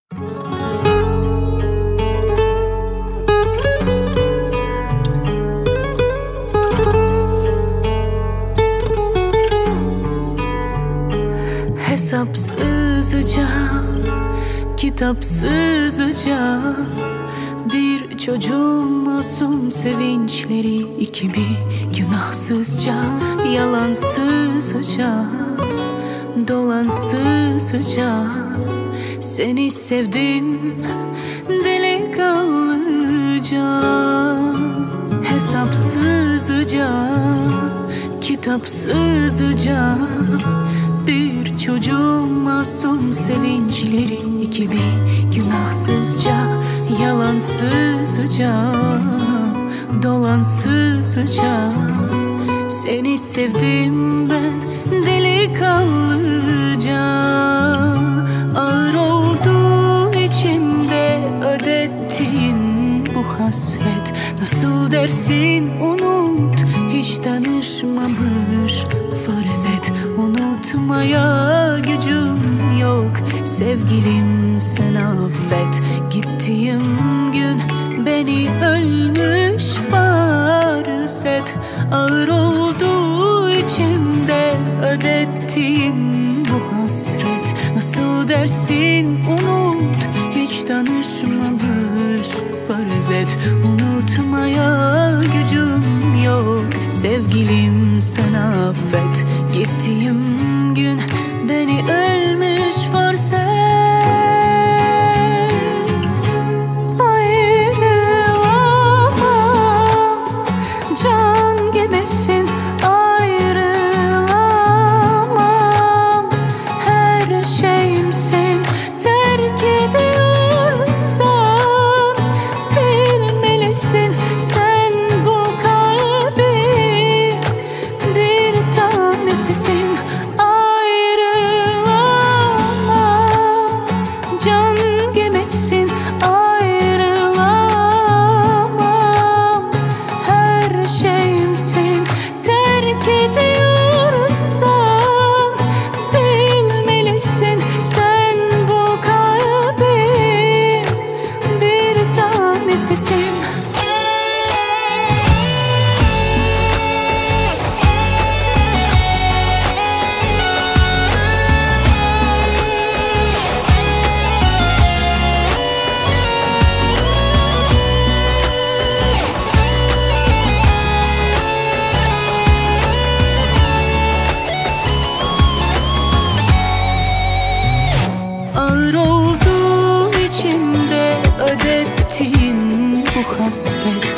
Hesapsızca, kitapsızca bir çocuğun masum sevinçleri, iki bir günahsızca, yalansızca, dolansızca seni sevdim delikanlıca. Hesapsızca, kitapsızca bir çocuğun masum sevinçleri, iki bir günahsızca, yalansızca, dolansızca seni sevdim ben delikanlıca. Ağır oldu içimde ödettiğin bu hasret, nasıl dersin unut, hiç tanışmamış farz et. Unutmaya gücüm yok sevgilim, sen affet. Gittiğim gün beni ölmüş farz et. Ağır oldu içimde ödettiğim bu hasret, nasıl dersin unut, hiç tanışmamış farz et. Unutmaya gücüm yok sevgilim, sen affet. Gittiğim gün beni ölmüş farz et. Ayrılamam, can gibisin, ayrılamam. Her şeyimsin, terk ediyorsan bilmelisin, sen bu kalbin bir tanesisin. Ayrılamam, can gibisin, ayrılamam. Her şeyimsin, terk ediyorsan bilmelisin, sen bu kalbin bir tanesisin. Ağır oldu içimde ödettiğin bu hasret,